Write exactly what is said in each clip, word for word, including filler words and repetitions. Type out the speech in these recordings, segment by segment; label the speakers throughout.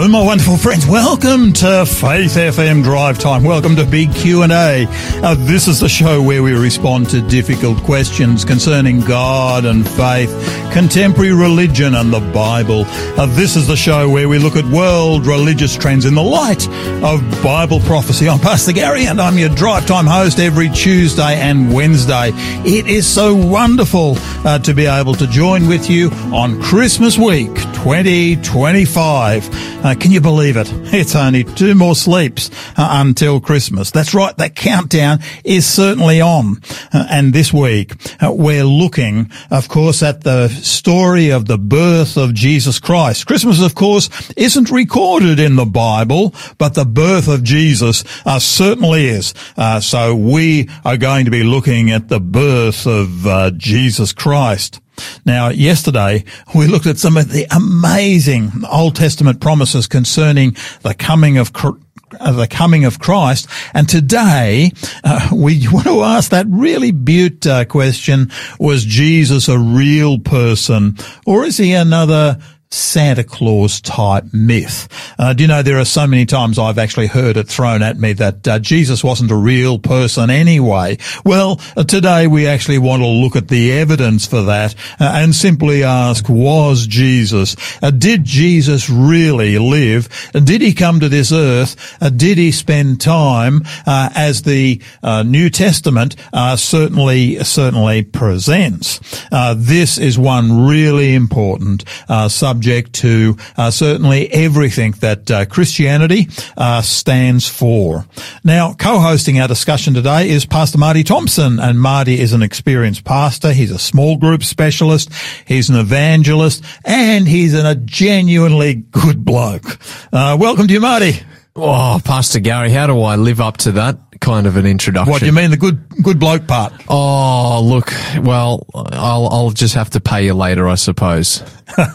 Speaker 1: Hello, my wonderful friends. Welcome to Faith F M Drive Time. Welcome to Big Q and A. Uh, this is the show where we respond to difficult questions concerning God and faith, contemporary religion and the Bible. Uh, this is the show where we look at world religious trends in the light of Bible prophecy. I'm Pastor Gary and I'm your Drive Time host every Tuesday and Wednesday. It is so wonderful uh, to be able to join with you on Christmas week twenty twenty-five. Uh, can you believe it? It's only two more sleeps uh, until Christmas. That's right, that countdown is certainly on. Uh, and this week, uh, we're looking, of course, at the story of the birth of Jesus Christ. Christmas, of course, isn't recorded in the Bible, but the birth of Jesus uh, certainly is. Uh, so we are going to be looking at the birth of uh, Jesus Christ. Now, yesterday, we looked at some of the amazing Old Testament promises concerning the coming of Christ. Uh, the coming of Christ. And today, uh, we want to ask that really beaut uh, question, was Jesus a real person or is he another Santa Claus type myth? Uh, do you know there are so many times I've actually heard it thrown at me that uh, Jesus wasn't a real person anyway? Well, uh, today we actually want to look at the evidence for that uh, and simply ask, was Jesus, uh, did Jesus really live? Uh, did he come to this earth? Uh, did he spend time uh, as the uh, New Testament uh, certainly, certainly presents? Uh, this is one really important uh, subject to uh, certainly everything that uh, Christianity uh, stands for. Now, co-hosting our discussion today is Pastor Marty Thompson, and Marty is an experienced pastor. He's a small group specialist. He's an evangelist, and he's an, a genuinely good bloke. Uh, welcome to you, Marty.
Speaker 2: Oh, Pastor Gary, how do I live up to that kind of an introduction?
Speaker 1: What do you mean, the good good bloke part?
Speaker 2: Oh, look, well, I'll I'll just have to pay you later, I suppose.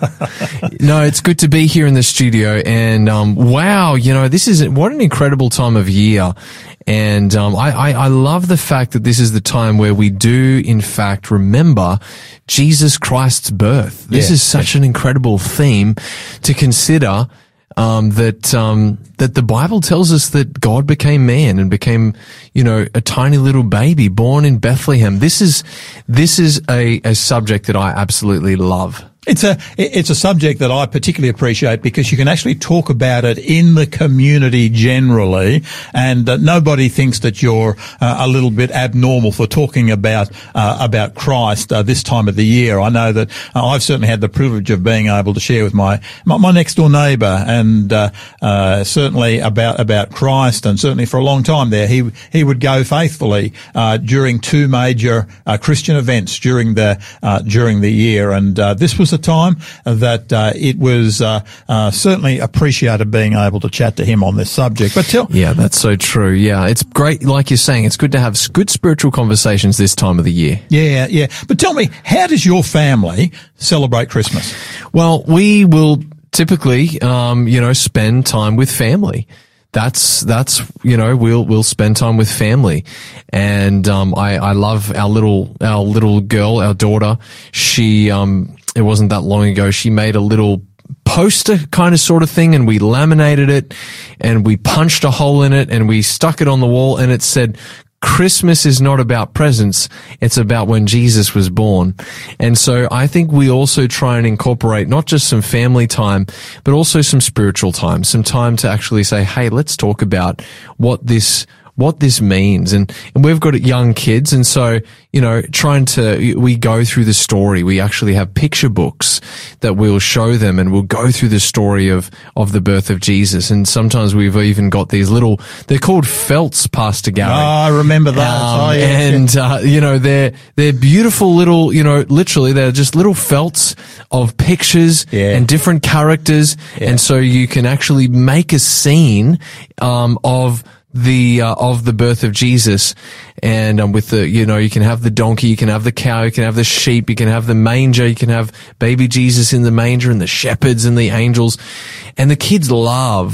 Speaker 2: No, it's good to be here in the studio, and um, wow, you know, this is what an incredible time of year, and um, I, I I love the fact that this is the time where we do, in fact, remember Jesus Christ's birth. This
Speaker 1: yeah.
Speaker 2: is such an incredible theme to consider. Um, that, um, that the Bible tells us that God became man and became, you know, a tiny little baby born in Bethlehem. This is, this is a, a subject that I absolutely love.
Speaker 1: It's a, it's a subject that I particularly appreciate because you can actually talk about it in the community generally, and uh, nobody thinks that you're uh, a little bit abnormal for talking about, uh, about Christ uh, this time of the year. I know that uh, I've certainly had the privilege of being able to share with my, my, my next door neighbour and, uh, uh, certainly about, about Christ, and certainly for a long time there, he, he would go faithfully, uh, during two major, uh, Christian events during the, uh, during the year. And, uh, this was a time that uh, it was uh, uh, certainly appreciated being able to chat to him on this subject. But tell
Speaker 2: yeah, that's so true. Yeah, it's great, like you're saying, it's good to have good spiritual conversations this time of the year.
Speaker 1: Yeah, yeah. But tell me, how does your family celebrate Christmas?
Speaker 2: Well, we will typically, um, you know, spend time with family. That's, that's, you know, we'll, we'll spend time with family. And, um, I, I love our little, our little girl, our daughter. She, um, it wasn't that long ago, she made a little poster kind of sort of thing, and we laminated it and we punched a hole in it and we stuck it on the wall, and it said, Christmas is not about presents, it's about when Jesus was born. And so I think we also try and incorporate not just some family time, but also some spiritual time, some time to actually say, hey, let's talk about what this what this means. And, and we've got young kids. And so, you know, trying to, we go through the story. We actually have picture books that we'll show them, and we'll go through the story of, of the birth of Jesus. And sometimes we've even got these little, they're called felts, Pastor Gary.
Speaker 1: Oh, I remember that.
Speaker 2: Um,
Speaker 1: oh, yeah,
Speaker 2: and,
Speaker 1: yeah.
Speaker 2: uh, you know, they're, they're beautiful little, you know, literally they're just little felts of pictures
Speaker 1: yeah.
Speaker 2: and different characters. Yeah. And so you can actually make a scene, um, of, the uh, of the birth of Jesus, and um, with the, you know, you can have the donkey, you can have the cow, you can have the sheep, you can have the manger, you can have baby Jesus in the manger, and the shepherds and the angels, and the kids love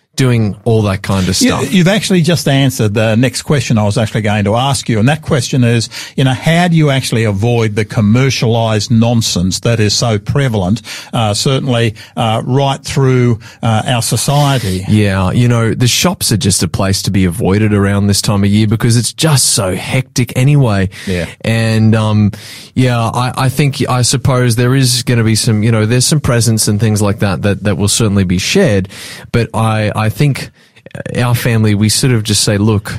Speaker 2: doing all that kind of stuff.
Speaker 1: You, you've actually just answered the next question I was actually going to ask you, and that question is, you know, how do you actually avoid the commercialized nonsense that is so prevalent, uh, certainly uh, right through uh, our society?
Speaker 2: Yeah, you know, the shops are just a place to be avoided around this time of year because it's just so hectic anyway.
Speaker 1: Yeah.
Speaker 2: And, um, yeah, I, I think, I suppose there is going to be some, you know, there's some presents and things like that that, that will certainly be shared, but I, I I think our family, we sort of just say, look,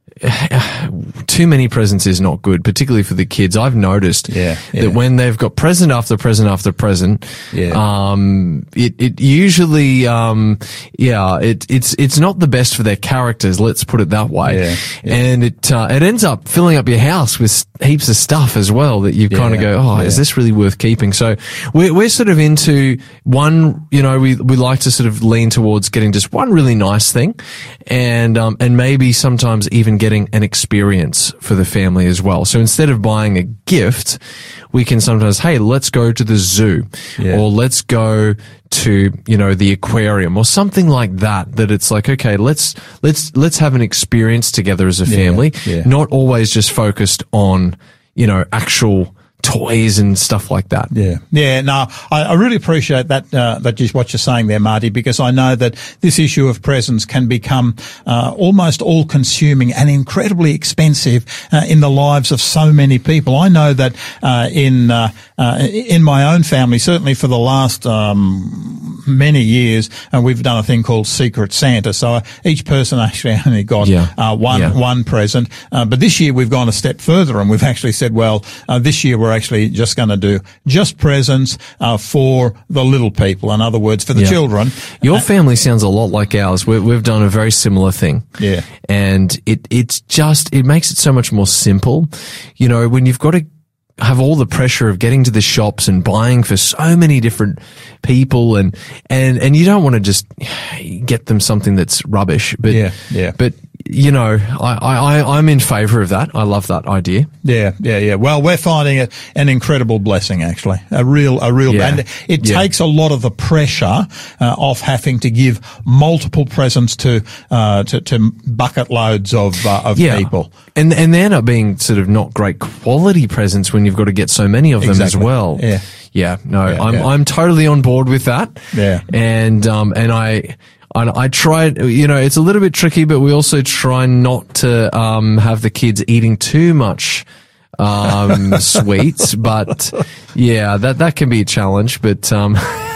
Speaker 2: too many presents is not good, particularly for the kids. I've noticed
Speaker 1: yeah, yeah.
Speaker 2: that when they've got present after present after present,
Speaker 1: yeah.
Speaker 2: um, it, it usually, um, yeah, it, it's, it's not the best for their characters. Let's put it that way.
Speaker 1: Yeah, yeah.
Speaker 2: And it, uh, it ends up filling up your house with heaps of stuff as well that you
Speaker 1: yeah,
Speaker 2: kind of go, oh,
Speaker 1: yeah.
Speaker 2: is this really worth keeping? So we're, we're sort of into one, you know, we, we like to sort of lean towards getting just one really nice thing and, um, and maybe sometimes even getting an experience for the family as well. So instead of buying a gift, we can sometimes, hey, let's go to the zoo
Speaker 1: yeah.
Speaker 2: or let's go to, you know, the aquarium or something like that, that it's like, okay, let's, let's, let's have an experience together as a family,
Speaker 1: yeah, yeah.
Speaker 2: not always just focused on, you know, actual toys and stuff like that.
Speaker 1: Yeah, yeah. No, I, I really appreciate that. Uh, that is what you're saying there, Marty, because I know that this issue of presents can become uh, almost all-consuming and incredibly expensive uh, in the lives of so many people. I know that uh, in uh, uh, in my own family, certainly for the last um, many years, uh, we've done a thing called Secret Santa. So each person actually only got
Speaker 2: yeah.
Speaker 1: uh, one
Speaker 2: yeah.
Speaker 1: one present. Uh, but this year we've gone a step further, and we've actually said, well, uh, this year we're actually just going to do just presents uh, for the little people. In other words, for the
Speaker 2: yeah.
Speaker 1: children.
Speaker 2: Your family sounds a lot like ours. we we've done a very similar thing.
Speaker 1: Yeah.
Speaker 2: And it, it's just, it makes it so much more simple. You know, when you've got to have all the pressure of getting to the shops and buying for so many different people and, and, and you don't want to just get them something that's rubbish, but,
Speaker 1: yeah, yeah.
Speaker 2: but, you know, I, I, I'm in favour of that. I love that idea.
Speaker 1: Yeah, yeah, yeah. Well, we're finding it an incredible blessing, actually. A real, a real,
Speaker 2: yeah.
Speaker 1: and it
Speaker 2: yeah.
Speaker 1: takes a lot of the pressure uh, off having to give multiple presents to, uh, to, to bucket loads of, uh, of
Speaker 2: yeah.
Speaker 1: people.
Speaker 2: And, and they end up being sort of not great quality presents when you've got to get so many of them
Speaker 1: exactly.
Speaker 2: as well.
Speaker 1: Yeah.
Speaker 2: Yeah. No,
Speaker 1: yeah,
Speaker 2: I'm,
Speaker 1: yeah.
Speaker 2: I'm totally on board with that.
Speaker 1: Yeah.
Speaker 2: And, um, and I, I, I try, you know, it's a little bit tricky, but we also try not to, um, have the kids eating too much, um, sweets. But yeah, that, that can be a challenge, but, um,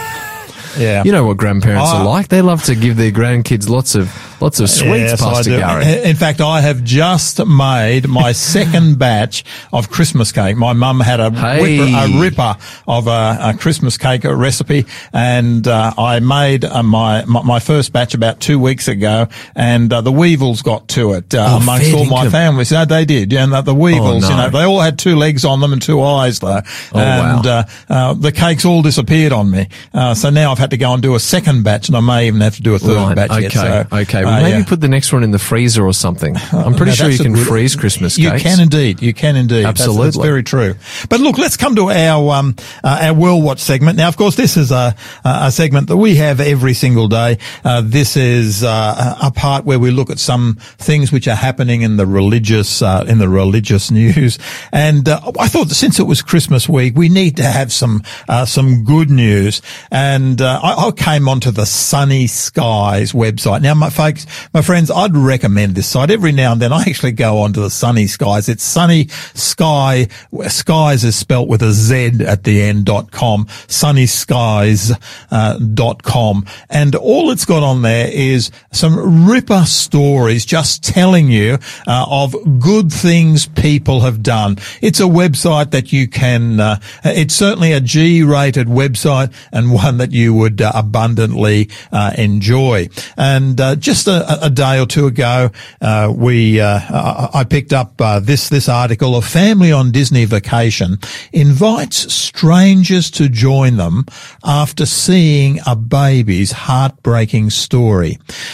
Speaker 1: yeah.
Speaker 2: you know what grandparents
Speaker 1: Oh.
Speaker 2: are like. They love to give their grandkids lots of, lots of sweets,
Speaker 1: Yes, I
Speaker 2: Pastor
Speaker 1: do.
Speaker 2: Gary.
Speaker 1: In fact, I have just made my second batch of Christmas cake. My mum had a,
Speaker 2: Hey.
Speaker 1: whipper, a ripper of a, a Christmas cake recipe, and uh, I made uh, my, my my first batch about two weeks ago, and uh, the weevils got to it uh,
Speaker 2: Oh,
Speaker 1: amongst
Speaker 2: fair
Speaker 1: all my
Speaker 2: dinkum.
Speaker 1: family. So they did, yeah, and the, the weevils,
Speaker 2: Oh, no.
Speaker 1: you know, they all had two legs on them and two eyes, though,
Speaker 2: Oh,
Speaker 1: and
Speaker 2: wow.
Speaker 1: uh, uh, the cakes all disappeared on me. Uh, so now I've had to go and do a second batch, and I may even have to do a third
Speaker 2: Right,
Speaker 1: batch
Speaker 2: okay,
Speaker 1: yet. So,
Speaker 2: okay. Well,
Speaker 1: uh,
Speaker 2: maybe
Speaker 1: yeah.
Speaker 2: put the next one in the freezer or something. I'm pretty
Speaker 1: No,
Speaker 2: sure you
Speaker 1: that's a
Speaker 2: can
Speaker 1: good-
Speaker 2: freeze Christmas
Speaker 1: You
Speaker 2: cakes.
Speaker 1: can indeed. You can indeed. That's-
Speaker 2: Absolutely.
Speaker 1: That's, very true. But look, let's come to our um, uh, our World Watch segment. Now, of course, this is a a segment that we have every single day. Uh, this is uh, a part where we look at some things which are happening in the religious uh, in the religious news. And uh, I thought that since it was Christmas week, we need to have some uh, some good news. And uh, I, I came onto the Sunny Skies website. Now, my folks, my friends, I'd recommend this site. Every now and then I actually go onto the Sunny Skies. It's Sunny Sky, Skies is spelt with a Z at the end, dot com, sunny skies dot com. And all it's got on there is some ripper stories just telling you uh, of good things people have done. It's a website that you can, uh, it's certainly a G-rated website and one that you would uh, abundantly uh, enjoy. And uh, just a, a day or two ago, uh, we, uh, I picked up uh, this, this article. A family on Disney vacation invites strangers to join them after seeing a baby's heartbreaking story.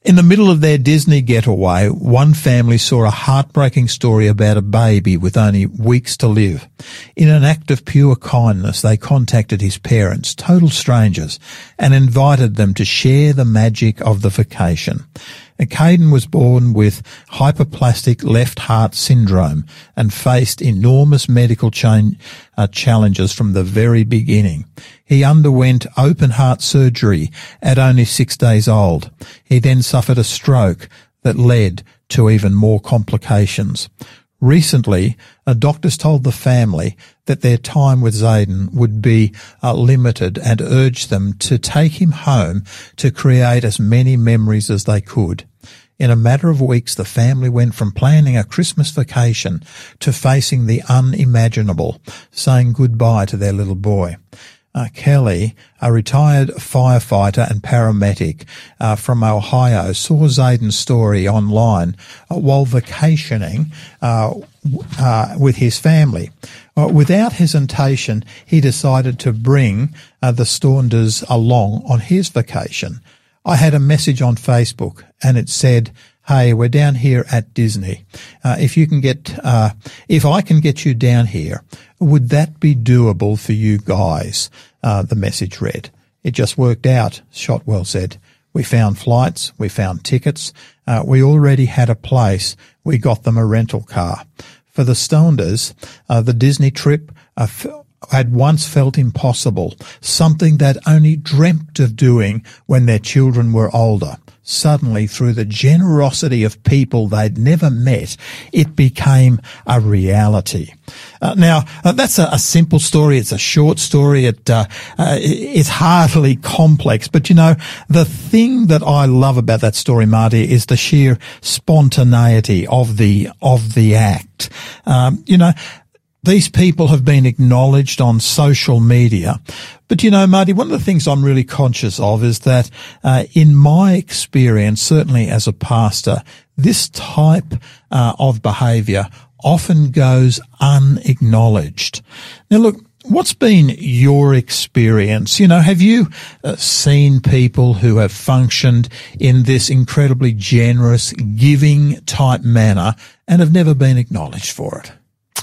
Speaker 1: In the middle of their Disney getaway, one family saw a heartbreaking story about a baby with only weeks to live. In an act of pure kindness, they contacted his parents, total strangers, and invited them to share the magic of the vacation. Caden was born with hyperplastic left heart syndrome and faced enormous medical chain, uh, challenges from the very beginning. He underwent open heart surgery at only six days old. He then suffered a stroke that led to even more complications. Recently, uh, doctors told the family that their time with Zayden would be uh, limited and urged them to take him home to create as many memories as they could. In a matter of weeks, the family went from planning a Christmas vacation to facing the unimaginable, saying goodbye to their little boy. Uh, Kelly, a retired firefighter and paramedic uh, from Ohio, saw Zayden's story online uh, while vacationing uh, uh, with his family. Uh, without hesitation, he decided to bring uh, the Staunders along on his vacation. I had a message on Facebook and it said, "Hey, we're down here at Disney. Uh, if you can get, uh, if I can get you down here, would that be doable for you guys?" Uh, the message read. "It just worked out," Shotwell said. "We found flights. We found tickets. Uh, we already had a place. We got them a rental car." For the Staunders, uh, the Disney trip uh, f- had once felt impossible, something they'd only dreamt of doing when their children were older. Suddenly, through the generosity of people they'd never met, it became a reality. Uh, now, uh, that's a, a simple story. It's a short story. It, uh, uh, it's hardly complex. But, you know, the thing that I love about that story, Marty, is the sheer spontaneity of the, of the act. Um, you know, these people have been acknowledged on social media. But, you know, Marty, one of the things I'm really conscious of is that uh, in my experience, certainly as a pastor, this type uh, of behaviour often goes unacknowledged. Now, look, what's been your experience? You know, have you uh, seen people who have functioned in this incredibly generous, giving type manner and have never been acknowledged for it?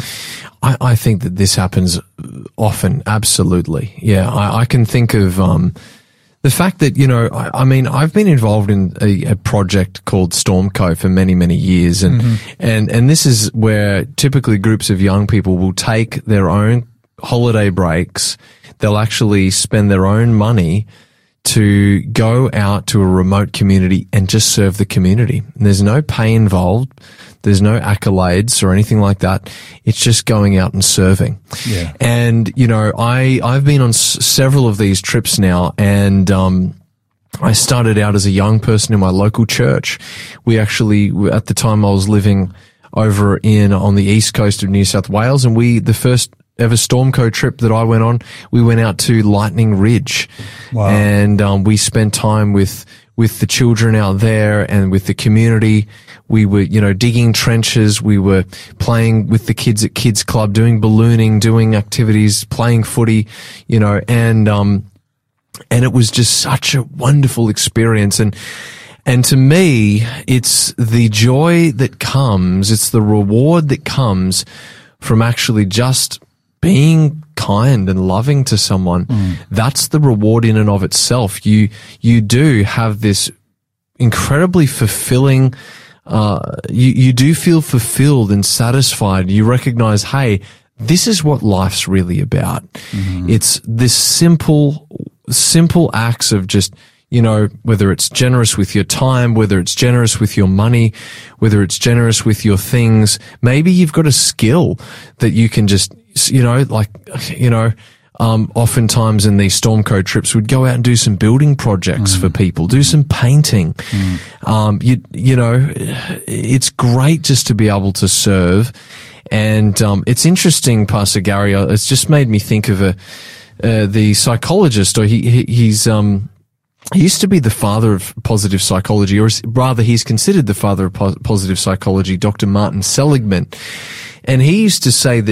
Speaker 2: I, I think that this happens often. Absolutely. Yeah. I, I can think of, um, the fact that, you know, I, I mean, I've been involved in a, a project called Stormco for many, many years. And, mm-hmm. and, and this is where typically groups of young people will take their own holiday breaks. They'll actually spend their own money to go out to a remote community and just serve the community. And there's no pay involved. There's no accolades or anything like that. It's just going out and serving.
Speaker 1: Yeah.
Speaker 2: And, you know, I, I've been on s- several of these trips now, and, um, I started out as a young person in my local church. We actually, at the time I was living over in, on the east coast of New South Wales, and we, the first ever Stormco trip that I went on, we went out to Lightning Ridge.
Speaker 1: Wow.
Speaker 2: And, um, we spent time with, with the children out there and with the community. We were, you know, digging trenches. We were playing with the kids at Kids Club, doing ballooning, doing activities, playing footy, you know, and, um, and it was just such a wonderful experience. And, and to me, it's the joy that comes, it's the reward that comes from actually just being kind and loving to someone. Mm. That's the reward in and of itself. You, you do have this incredibly fulfilling, uh, you, you do feel fulfilled and satisfied. You recognize, hey, this is what life's really about. Mm-hmm. It's this simple, simple acts of just, you know, whether it's generous with your time, whether it's generous with your money, whether it's generous with your things. Maybe you've got a skill that you can just, you know, like, you know, um, oftentimes in these Stormco trips, we'd go out and do some building projects mm. for people, do some painting. Mm. Um, you, you know, it's great just to be able to serve. And, um, it's interesting, Pastor Gary, it's just made me think of a, uh, the psychologist, or he, he he's, um, he used to be the father of positive psychology, or rather he's considered the father of po- positive psychology, Doctor Martin Seligman. And he used to say that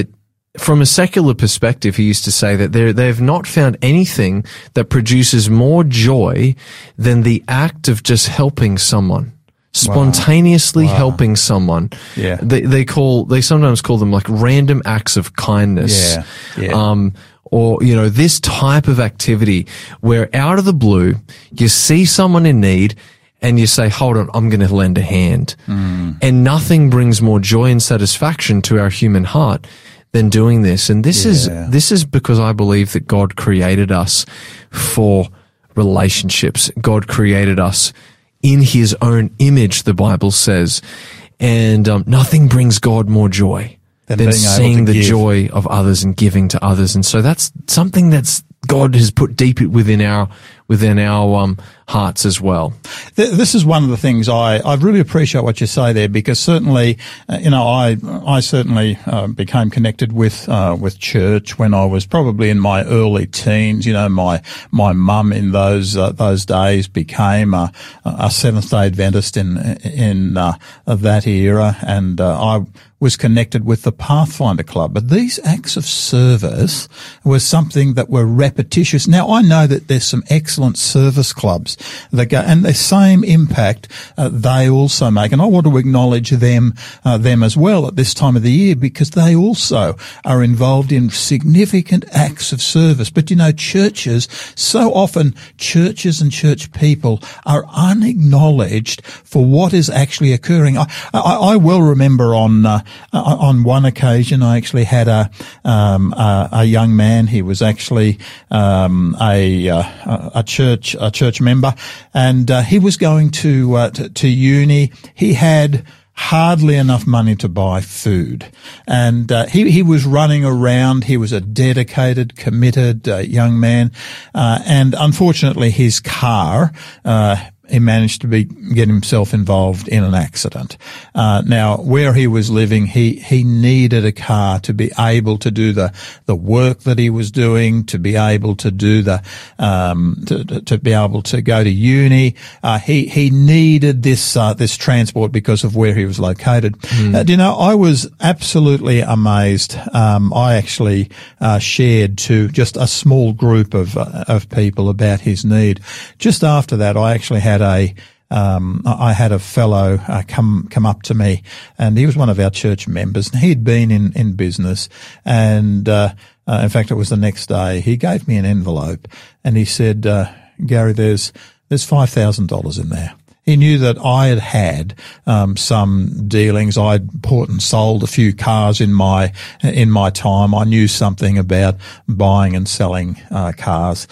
Speaker 2: from a secular perspective, he used to say that they they've not found anything that produces more joy than the act of just helping someone. Spontaneously
Speaker 1: Wow. Wow.
Speaker 2: helping someone.
Speaker 1: Yeah.
Speaker 2: They, they call, they sometimes call them like random acts of kindness.
Speaker 1: Yeah. Yeah.
Speaker 2: Um, or, you know, this type of activity where out of the blue, you see someone in need and you say, hold on, I'm going to lend a hand.
Speaker 1: Mm.
Speaker 2: And nothing brings more joy and satisfaction to our human heart than doing this. And this
Speaker 1: Yeah.
Speaker 2: is, this is because I believe that God created us for relationships. God created us in his own image, the Bible says. And um, nothing brings God more joy
Speaker 1: Than
Speaker 2: than,
Speaker 1: being able
Speaker 2: seeing
Speaker 1: to
Speaker 2: the
Speaker 1: give.
Speaker 2: joy of others and giving to others. And so that's something that's God has put deep within our within our um, hearts as well.
Speaker 1: Th- This is one of the things I, I really appreciate what you say there, because certainly, uh, you know, I I certainly uh, became connected with uh, with church when I was probably in my early teens. You know, my my mum in those uh, those days became a, a Seventh Day Adventist in in uh, that era, and uh, I was connected with the Pathfinder Club. But these acts of service were something that were repetitious. Now, I know that there's some excellent service clubs that go, and the same impact uh, they also make. And I want to acknowledge them, uh, them as well at this time of the year, because they also are involved in significant acts of service. But, you know, churches, so often churches and church people are unacknowledged for what is actually occurring. I, I, I well remember on, uh, on one occasion, I actually had a, um, a, a young man. He was actually, um, a, uh, a church, a church member, and, uh, he was going to, uh, to, to uni. He had hardly enough money to buy food. And, uh, he, he was running around. He was a dedicated, committed, uh, young man. Uh, and unfortunately his car, uh, he managed to be, get himself involved in an accident. Uh, now, where he was living, he, he needed a car to be able to do the, the work that he was doing, to be able to do the, um, to, to be able to go to uni. Uh, he, he needed this, uh, this transport because of where he was located. Mm. Uh, do you know, I was absolutely amazed. Um, I actually, uh, shared to just a small group of, uh, of people about his need. Just after that, I actually had a, um, I had a fellow uh, come come up to me, and he was one of our church members, and he'd been in in business, and uh, uh, in fact, it was the next day. He gave me an envelope, and he said, uh, "Gary, there's there's five thousand dollars in there." He knew that I had had um, some dealings. I'd bought and sold a few cars in my in my time. I knew something about buying and selling uh, cars,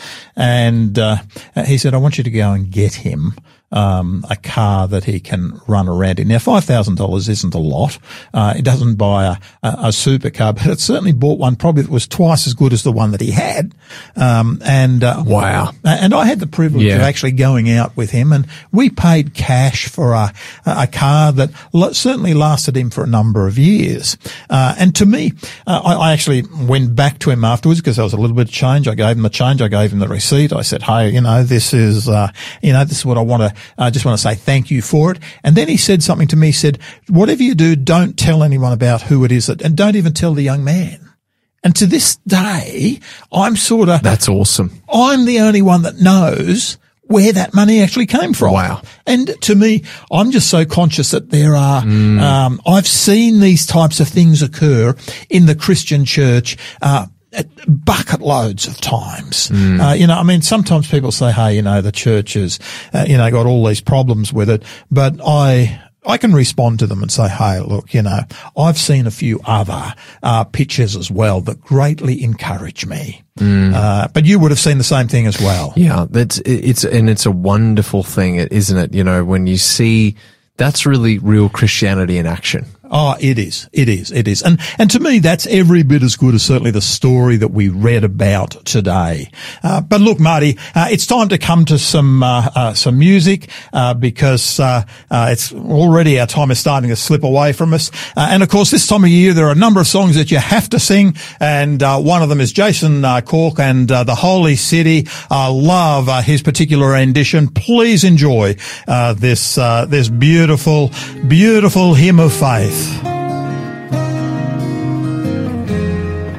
Speaker 1: and uh, he said, "I want you to go and get him um, a car that he can run around in." Now, five thousand dollars isn't a lot. Uh, it doesn't buy a, a, a supercar, but it certainly bought one probably that was twice as good as the one that he had. Um, and uh,
Speaker 2: Wow.
Speaker 1: And I had the privilege
Speaker 2: Yeah.
Speaker 1: of actually going out with him, and we paid cash for a, a car that l- certainly lasted him for a number of years. Uh, and to me, uh, I, I actually went back to him afterwards because there was a little bit of change. I gave him the change. I gave him the receipt. I said, "Hey, you know, this is, uh, you know, this is what I want to, I just want to say thank you for it." And then he said something to me. He said, "Whatever you do, don't tell anyone about who it is, that, and don't even tell the young man." And to this day, I'm sort of,
Speaker 2: That's awesome.
Speaker 1: I'm the only one that knows where that money actually came from.
Speaker 2: Wow.
Speaker 1: And to me, I'm just so conscious that there are, mm. um, I've seen these types of things occur in the Christian church, uh, bucket loads of times. Mm. Uh, you know, I mean, sometimes people say, "Hey, you know, the church has, uh, you know, got all these problems with it," but I, I can respond to them and say, "Hey, look, you know, I've seen a few other uh, pictures as well that greatly encourage me." Mm. Uh, but you would have seen the same thing as well.
Speaker 2: Yeah, that's it's and it's a wonderful thing, isn't it? You know, when you see that's really real Christianity in action.
Speaker 1: Oh, it is. It is. It is. And, and to me, that's every bit as good as certainly the story that we read about today. Uh, but look, Marty, uh, it's time to come to some, uh, uh, some music, uh, because, uh, uh, it's already our time is starting to slip away from us. Uh, and of course, this time of year, there are a number of songs that you have to sing. And, uh, one of them is Jason uh, Cork and, uh, The Holy City. I love, uh, his particular rendition. Please enjoy, uh, this, uh, this beautiful, beautiful hymn of faith.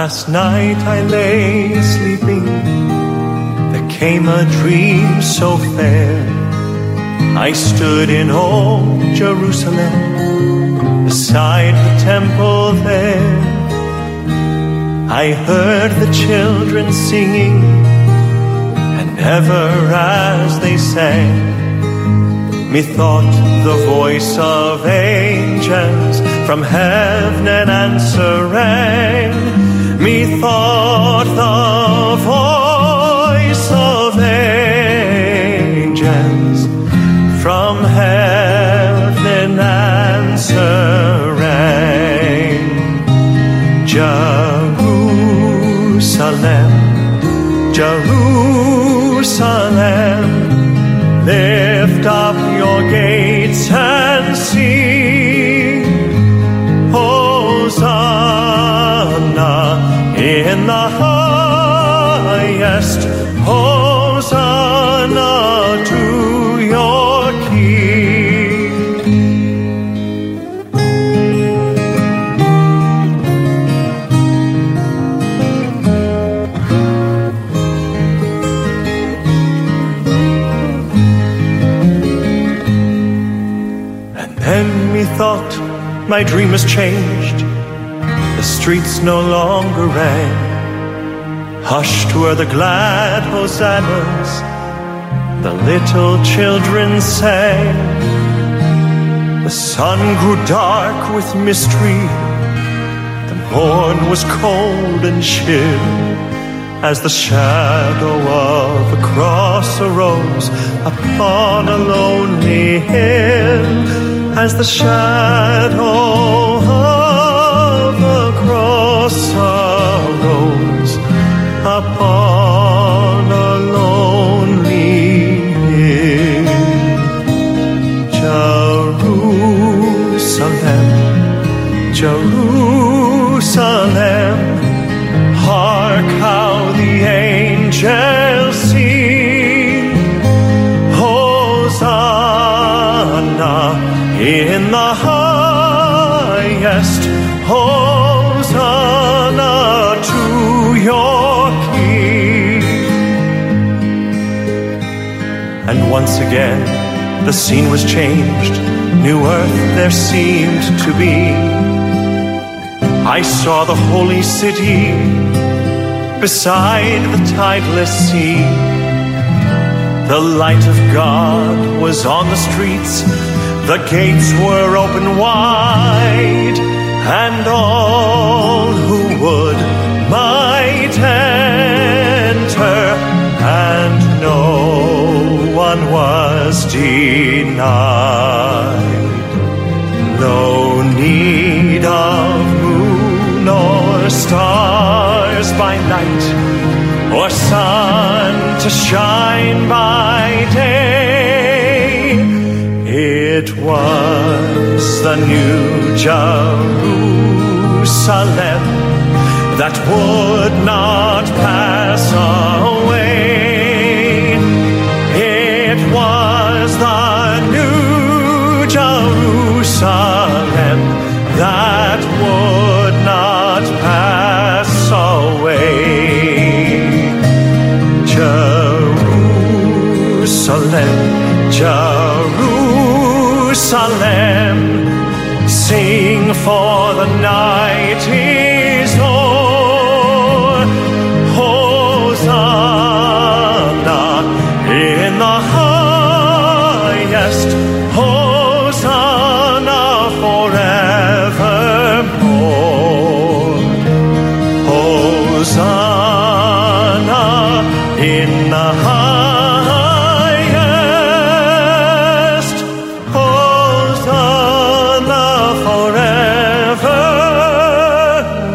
Speaker 3: Last night I lay sleeping, there came a dream so fair. I stood in old Jerusalem, beside the temple there. I heard the children singing, and ever as they sang, methought the voice of angels from heaven answering. Methought the voice of angels from heaven answering. Jerusalem, Jerusalem, lift up your gates and sing, Hosanna in the highest, Hosanna to your King. And then methought my dream was changed. The streets no longer rang. Hushed were the glad hosannas, the little children sang. The sun grew dark with mystery, the morn was cold and chill, as the shadow of a cross arose upon a lonely hill. As the shadow of a cross arose upon a lonely hill. Jerusalem, Jerusalem, hark how the angels sing, Hosanna in the highest, Hosanna to your King. And once again the scene was changed, new earth there seemed to be. I saw the holy city beside the tideless sea. The light of God was on the streets, the gates were open wide, and all who would might enter, and no one was denied. No need of moon or stars by night, or sun to shine by day. It was the new Jerusalem that would not pass away. It was the new Jerusalem that would not pass away. Jerusalem, Jerusalem, sing, for the night is o'er. Hosanna in the highest, Hosanna forevermore. Hosanna in the highest, Hosanna forevermore.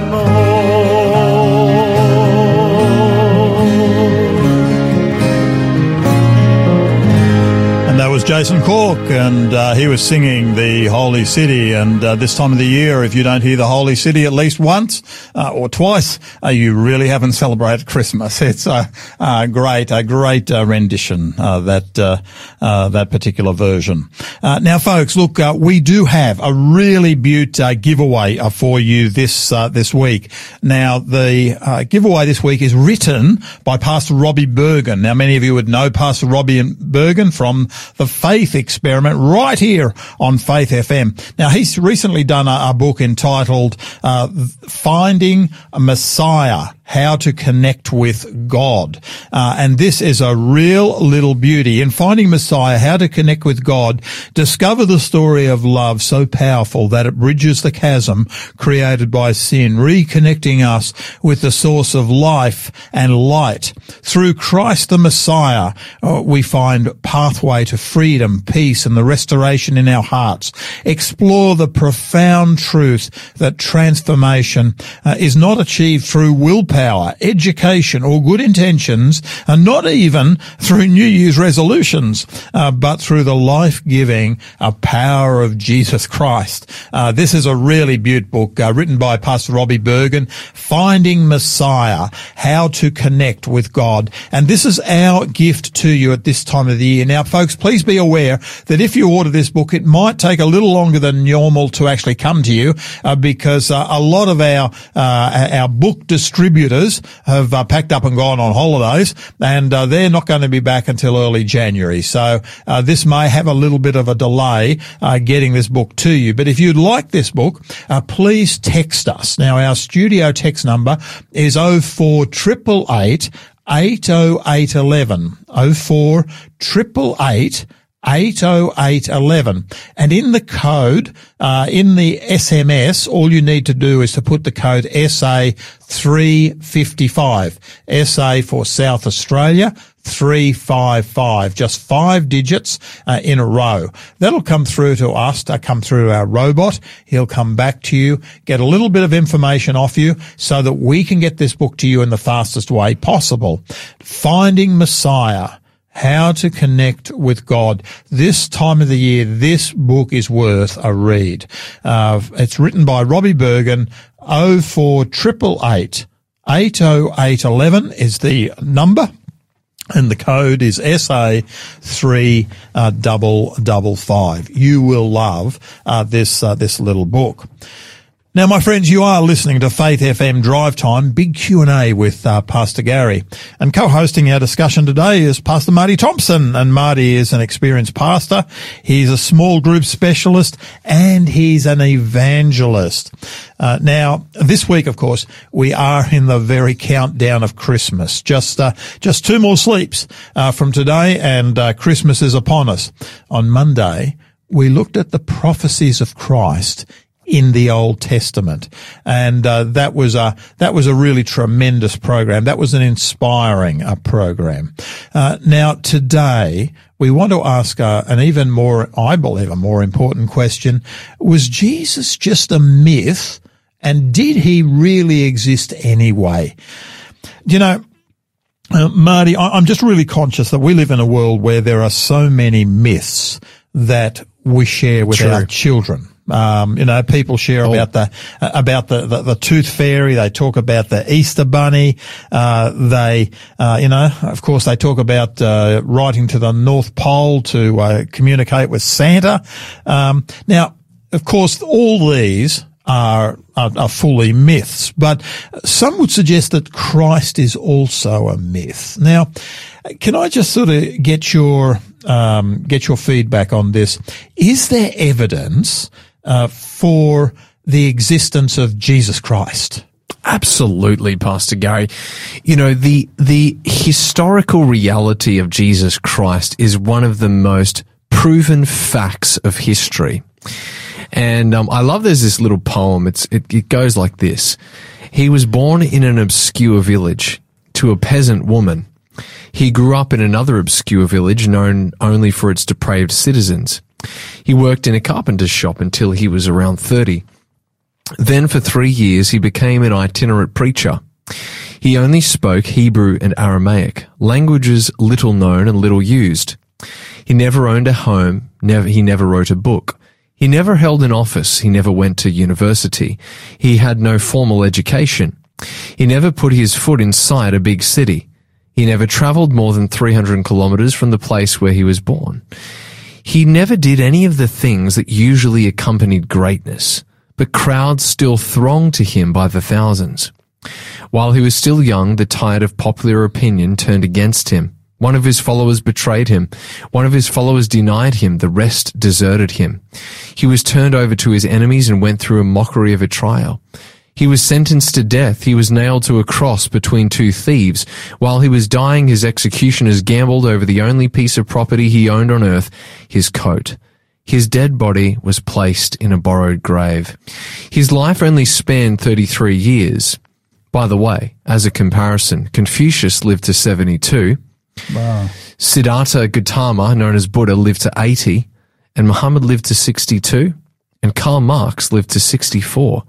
Speaker 1: Graham Cork, and uh, he was singing the Holy City. And uh, this time of the year, if you don't hear the Holy City at least once uh, or twice, uh, you really haven't celebrated Christmas. It's a, a great, a great uh, rendition, uh, that uh, uh, that particular version. Uh, now, folks, look, uh, we do have a really beaut uh, giveaway uh, for you this uh, this week. Now, the uh, giveaway this week is written by Pastor Robbie Bergen. Now, many of you would know Pastor Robbie Bergen from the Faith Experiment right here on Faith F M. Now, he's recently done a, a book entitled uh, Finding a Messiah, How to Connect with God. Uh, and this is a real little beauty. In Finding Messiah, How to Connect with God, discover the story of love so powerful that it bridges the chasm created by sin, reconnecting us with the source of life and light. Through Christ the Messiah, uh, we find pathway to freedom, peace, and the restoration in our hearts. Explore the profound truth that transformation uh, is not achieved through willpower, education, or good intentions, and not even through New Year's resolutions, uh, but through the life-giving uh, power of Jesus Christ. Uh, this is a really beautiful book uh, written by Pastor Robbie Bergen, Finding Messiah, How to Connect with God. And this is our gift to you at this time of the year. Now, folks, please be aware that if you order this book, it might take a little longer than normal to actually come to you, uh, because uh, a lot of our uh, our book distributors have uh, packed up and gone on holidays, and uh, they're not going to be back until early January. So uh, this may have a little bit of a delay uh, getting this book to you. But if you'd like this book, uh, please text us. Now, our studio text number is oh four eight eight eight, eight oh eight eleven, oh four eight eight, eight oh eight eleven. And in the code, uh, in the S M S, all you need to do is to put the code S A three fifty-five. S A for South Australia, three five five, just five digits uh, in a row. That'll come through to us, to come through our robot. He'll come back to you, get a little bit of information off you so that we can get this book to you in the fastest way possible. Finding Messiah, How to Connect with God. This time of the year, this book is worth a read. Uh, it's written by Robbie Bergen. oh four eight eight, eight oh eight eleven is the number, and the code is S A three double double five. You will love uh, this uh, this little book. Now, my friends, you are listening to Faith F M Drive Time, big Q and A with uh, Pastor Gary. And co-hosting our discussion today is Pastor Marty Thompson. And Marty is an experienced pastor. He's a small group specialist, and he's an evangelist. Uh, now, this week, of course, we are in the very countdown of Christmas. Just uh, just two more sleeps uh, from today, and uh, Christmas is upon us. On Monday, we looked at the prophecies of Christ in the Old Testament. And uh, that was a that was a really tremendous program. That was an inspiring uh, program. Uh, now, today, we want to ask uh, an even more, I believe, a more important question. Was Jesus just a myth, and did he really exist anyway? You know, uh, Marty, I, I'm just really conscious that we live in a world where there are so many myths that we share with
Speaker 2: True.
Speaker 1: our children. Um, you know, people share
Speaker 2: oh.
Speaker 1: about the, uh, about the, the, the tooth fairy. They talk about the Easter bunny. Uh, they, uh, you know, of course they talk about, uh, writing to the North Pole to, uh, communicate with Santa. Um, now, of course, all these are, are, are fully myths, but some would suggest that Christ is also a myth. Now, can I just sort of get your, um, get your feedback on this? Is there evidence Uh, for the existence of Jesus Christ?
Speaker 2: Absolutely, Pastor Gary. You know, the the historical reality of Jesus Christ is one of the most proven facts of history. And um, I love there's this little poem. It's it, it goes like this. He was born in an obscure village to a peasant woman. He grew up in another obscure village known only for its depraved citizens. He worked in a carpenter's shop until he was around thirty. Then for three years he became an itinerant preacher. He only spoke Hebrew and Aramaic, languages little known and little used. He never owned a home, Never, he never wrote a book. He never held an office. He never went to university. He had no formal education. He never put his foot inside a big city. He never traveled more than three hundred kilometers from the place where he was born. He never did any of the things that usually accompanied greatness, but crowds still thronged to him by the thousands. While he was still young, the tide of popular opinion turned against him. One of his followers betrayed him. One of his followers denied him. The rest deserted him. He was turned over to his enemies and went through a mockery of a trial. He was sentenced to death. He was nailed to a cross between two thieves. While he was dying, his executioners gambled over the only piece of property he owned on earth, his coat. His dead body was placed in a borrowed grave. His life only spanned thirty-three years. By the way, as a comparison, Confucius lived to seventy-two.
Speaker 1: Wow.
Speaker 2: Siddhartha Gautama, known as Buddha, lived to eighty, and Muhammad lived to sixty-two, and Karl Marx lived to sixty-four.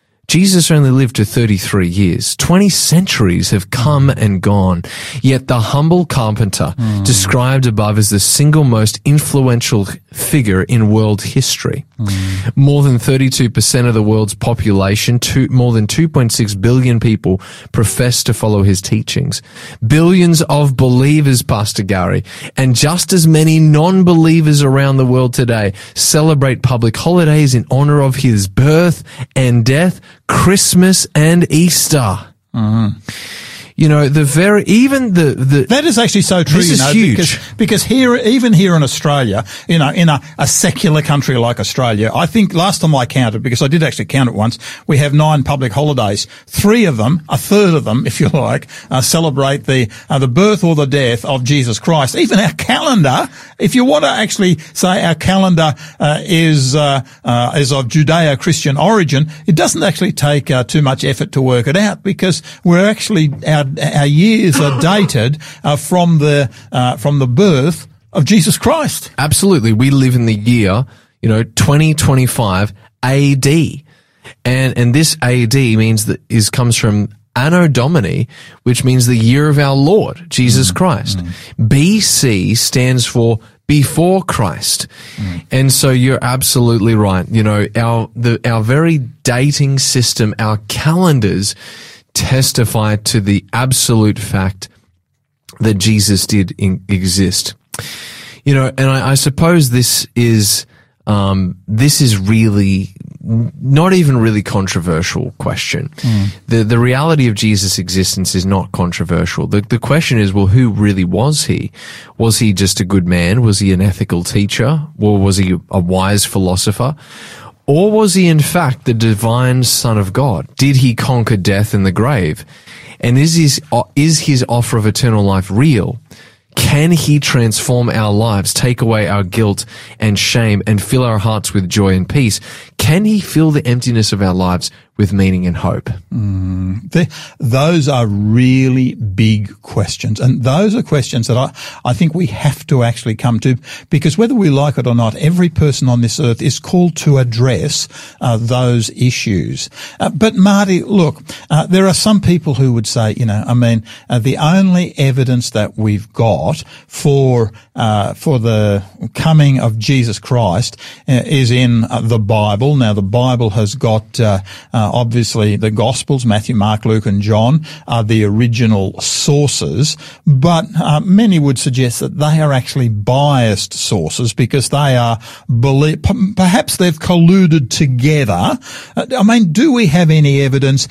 Speaker 2: Jesus only lived to thirty-three years. Twenty centuries have come and gone, yet the humble carpenter, mm. described above as the single most influential figure in world history. Mm. More than thirty-two percent of the world's population, two, more than two point six billion people, profess to follow his teachings. Billions of believers, Pastor Gary, and just as many non-believers around the world today celebrate public holidays in honor of his birth and death, Christmas and Easter. Mm-hmm. You know, the very, even the, the,
Speaker 1: that is actually so true,
Speaker 2: this
Speaker 1: you know,
Speaker 2: is huge.
Speaker 1: because, because here, even here in Australia, you know, in a, a secular country like Australia, I think last time I counted, because I did actually count it once, we have nine public holidays. Three of them, a third of them, if you like, uh, celebrate the, uh, the birth or the death of Jesus Christ. Even our calendar, if you want to actually say our calendar, uh, is, uh, uh, is of Judeo-Christian origin, it doesn't actually take, uh, too much effort to work it out, because we're actually, our Our years are dated uh, from the uh, from the birth of Jesus Christ.
Speaker 2: Absolutely, we live in the year, you know, twenty twenty-five A D, and and this A D means that is comes from Anno Domini, which means the year of our Lord Jesus mm, Christ. Mm. B C stands for before Christ, mm. and so you're absolutely right. You know, our the our very dating system, our calendars, testify to the absolute fact that Jesus did in, exist. You know, and I, I suppose this is, um, this is really not even really controversial question. Mm. The, the reality of Jesus' existence is not controversial. The, the question is, well, who really was he? Was he just a good man? Was he an ethical teacher? Or was he a wise philosopher? Or was he in fact the divine Son of God? Did he conquer death and the grave? And is his, is his offer of eternal life real? Can he transform our lives, take away our guilt and shame, and fill our hearts with joy and peace? Can he fill the emptiness of our lives with meaning and hope?
Speaker 1: Mm, they, those are really big questions. And those are questions that I, I think we have to actually come to, because whether we like it or not, every person on this earth is called to address uh, those issues. Uh, but Marty, look, uh, there are some people who would say, you know, I mean, uh, the only evidence that we've got for uh, for the coming of Jesus Christ uh, is in uh, the Bible. Now, the Bible has got uh, uh, obviously the Gospels, Matthew, Mark, Luke, and John are the original sources, but uh, many would suggest that they are actually biased sources because they are belie- perhaps they've colluded together. Uh, I mean, do we have any evidence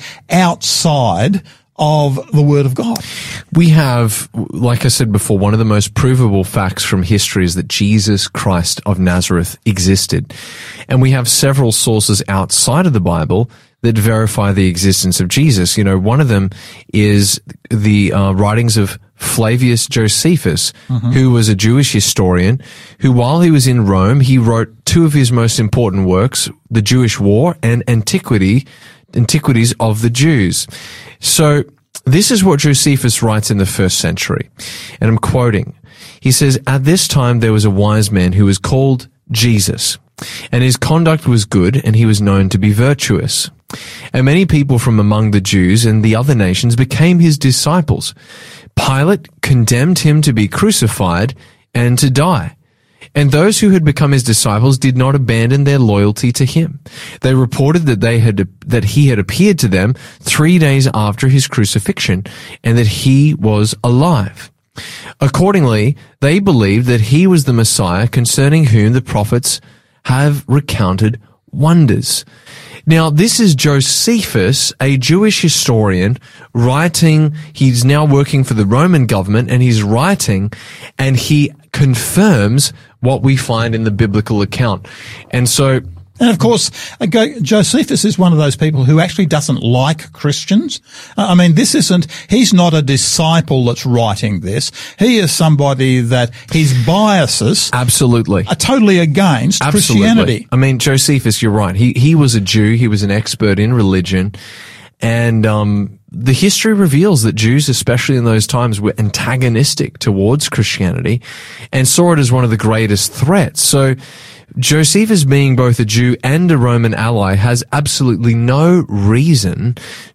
Speaker 1: outside of the Word of God?
Speaker 2: We have, like I said before, one of the most provable facts from history is that Jesus Christ of Nazareth existed. And we have several sources outside of the Bible that verify the existence of Jesus. You know, one of them is the uh, writings of Flavius Josephus, mm-hmm. who was a Jewish historian, who while he was in Rome, he wrote two of his most important works, The Jewish War and Antiquity, Antiquities of the Jews. So this is what Josephus writes in the first century, and I'm quoting. He says, "At this time there was a wise man who was called Jesus, and his conduct was good, and he was known to be virtuous. And many people from among the Jews and the other nations became his disciples. Pilate condemned him to be crucified and to die. And those who had become his disciples did not abandon their loyalty to him. They reported that they had that he had appeared to them three days after his crucifixion, and that he was alive. Accordingly, they believed that he was the Messiah, concerning whom the prophets have recounted wonders. Now, this is Josephus, a Jewish historian, writing. He's now working for the Roman government, and he's writing, and he confirms what we find in the biblical account. And so,
Speaker 1: and of course, Josephus is one of those people who actually doesn't like Christians. I mean, this isn't, he's not a disciple that's writing this. He is somebody that his biases
Speaker 2: absolutely
Speaker 1: are totally against
Speaker 2: absolutely.
Speaker 1: Christianity.
Speaker 2: I mean, Josephus, you're right. He, he was a Jew. He was an expert in religion. And, um, the history reveals that Jews, especially in those times, were antagonistic towards Christianity and saw it as one of the greatest threats. So, Josephus, being both a Jew and a Roman ally, has absolutely no reason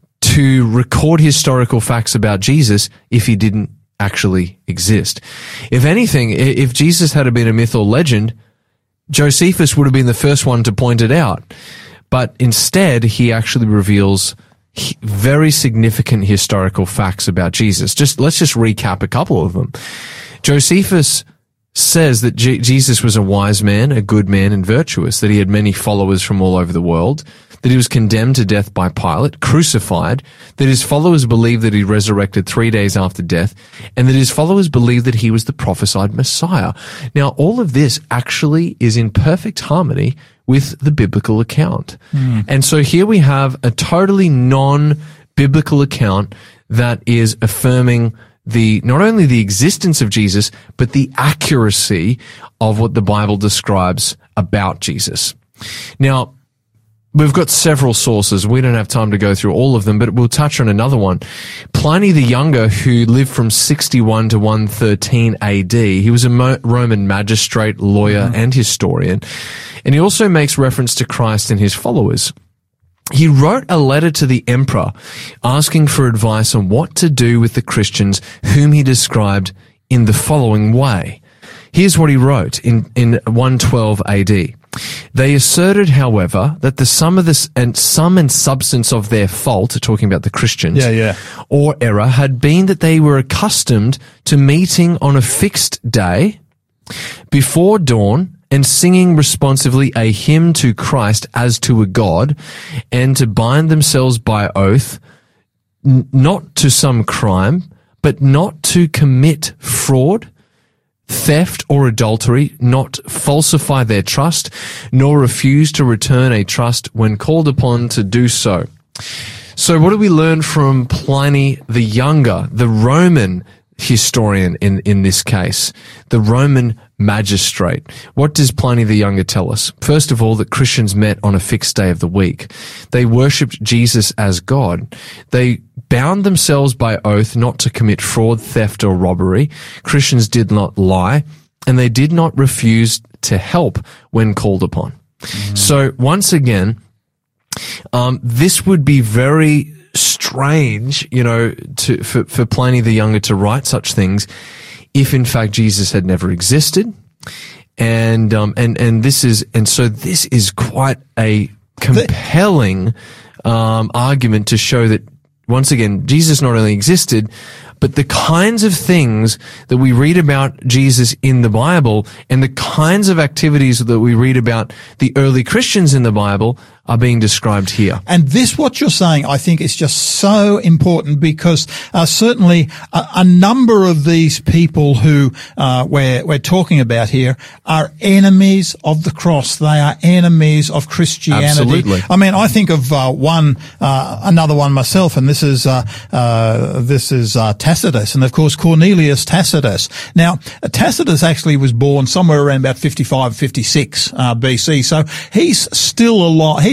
Speaker 2: to record historical facts about Jesus if he didn't actually exist. If anything, if Jesus had been a myth or legend, Josephus would have been the first one to point it out. But instead, he actually reveals very significant historical facts about Jesus. Just let's just recap a couple of them. Josephus says that G- Jesus was a wise man, a good man, and virtuous, that he had many followers from all over the world, that he was condemned to death by Pilate, crucified, that his followers believed that he resurrected three days after death, and that his followers believed that he was the prophesied Messiah. Now, all of this actually is in perfect harmony with the biblical account. Mm. And so here we have a totally non-biblical account that is affirming the, not only the existence of Jesus, but the accuracy of what the Bible describes about Jesus. Now, we've got several sources. We don't have time to go through all of them, but we'll touch on another one. Pliny the Younger, who lived from sixty-one to one thirteen A D, he was a Mo- Roman magistrate, lawyer, mm. and historian, and he also makes reference to Christ and his followers. He wrote a letter to the emperor asking for advice on what to do with the Christians whom he described in the following way. Here's what he wrote in, in one twelve A D. They asserted, however, that the sum of this and sum and substance of their fault, talking about the Christians,
Speaker 1: yeah, yeah.
Speaker 2: or error, had been that they were accustomed to meeting on a fixed day before dawn and singing responsively a hymn to Christ as to a God, and to bind themselves by oath, n- not to some crime, but not to commit fraud, theft, or adultery, not falsify their trust, nor refuse to return a trust when called upon to do so. So what do we learn from Pliny the Younger, the Roman historian in, in this case, the Roman magistrate? What does Pliny the Younger tell us? First of all, that Christians met on a fixed day of the week. They worshipped Jesus as God. They bound themselves by oath not to commit fraud, theft, or robbery. Christians did not lie, and they did not refuse to help when called upon. Mm. So once again, um, this would be very strange, you know, to, for, for Pliny the Younger to write such things if in fact Jesus had never existed. And, um, and, and this is, and so this is quite a compelling, um, argument to show that once again, Jesus not only existed, but the kinds of things that we read about Jesus in the Bible and the kinds of activities that we read about the early Christians in the Bible are being described here.
Speaker 1: And this, what you're saying, I think is just so important because uh, certainly a, a number of these people who uh, we're, we're talking about here are enemies of the cross. They are enemies of Christianity.
Speaker 2: Absolutely.
Speaker 1: I mean, I think of uh, one, uh, another one myself, and this is uh, uh, this is uh, Tacitus, and of course Cornelius Tacitus. Now, Tacitus actually was born somewhere around about fifty-five, fifty-six uh, B C, so he's still alive. He's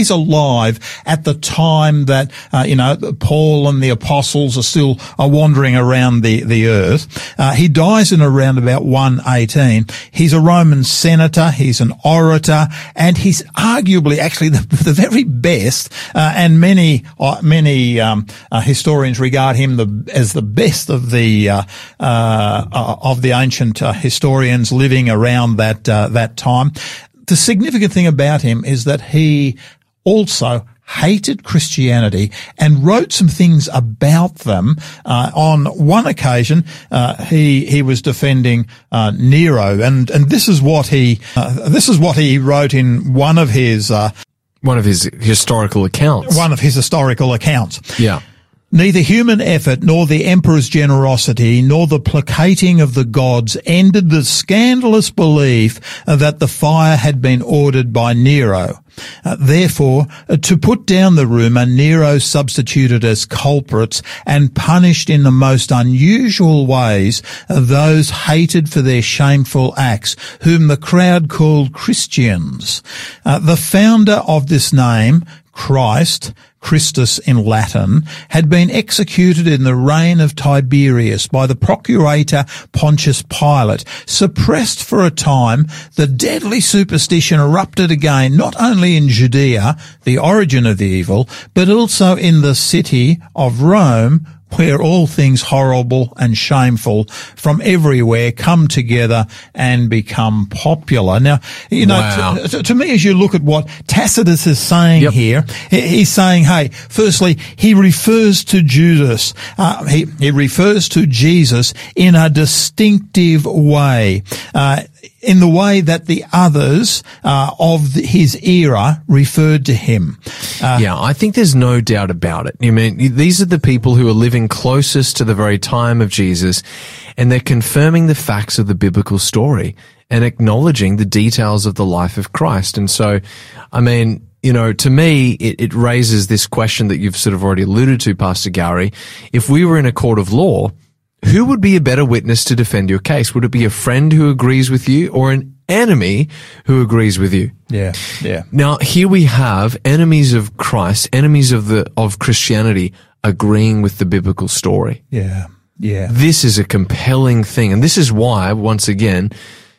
Speaker 1: he's alive at the time that, uh, you know, Paul and the apostles are still are wandering around the, the earth. Uh, he dies in around about one eighteen. He's a Roman senator. He's an orator, and he's arguably actually the, the very best, uh, and many, uh, many, um, uh, historians regard him the, as the best of the, uh, uh, uh of the ancient uh, historians living around that, uh, that time. The significant thing about him is that he also hated Christianity and wrote some things about them. Uh, on one occasion, uh, he he was defending uh, Nero, and and this is what he uh, this is what he wrote in one of his uh,
Speaker 2: one of his historical accounts.
Speaker 1: One of his historical accounts.
Speaker 2: Yeah.
Speaker 1: Neither human effort nor the emperor's generosity nor the placating of the gods ended the scandalous belief that the fire had been ordered by Nero. Uh, therefore, uh, to put down the rumour, Nero substituted as culprits and punished in the most unusual ways uh, those hated for their shameful acts, whom the crowd called Christians. Uh, the founder of this name, Christ, Christus in Latin, had been executed in the reign of Tiberius by the procurator Pontius Pilate. Suppressed for a time, the deadly superstition erupted again, not only in Judea, the origin of the evil, but also in the city of Rome, where all things horrible and shameful from everywhere come together and become popular. Now, you know,
Speaker 2: wow.
Speaker 1: to, to me, as you look at what Tacitus is saying
Speaker 2: yep.
Speaker 1: here, he's saying, hey, firstly, he refers to Judas. Uh, he, he refers to Jesus in a distinctive way. Uh, in the way that the others uh, of the, his era referred to him. Uh,
Speaker 2: yeah, I think there's no doubt about it. I mean, these are the people who are living closest to the very time of Jesus, and they're confirming the facts of the biblical story and acknowledging the details of the life of Christ. And so, I mean, you know, to me, it, it raises this question that you've sort of already alluded to, Pastor Gowrie. If we were in a court of law, who would be a better witness to defend your case? Would it be a friend who agrees with you or an enemy who agrees with you?
Speaker 1: Yeah, yeah.
Speaker 2: Now, here we have enemies of Christ, enemies of the of Christianity agreeing with the biblical story.
Speaker 1: Yeah, yeah.
Speaker 2: This is a compelling thing. And this is why, once again,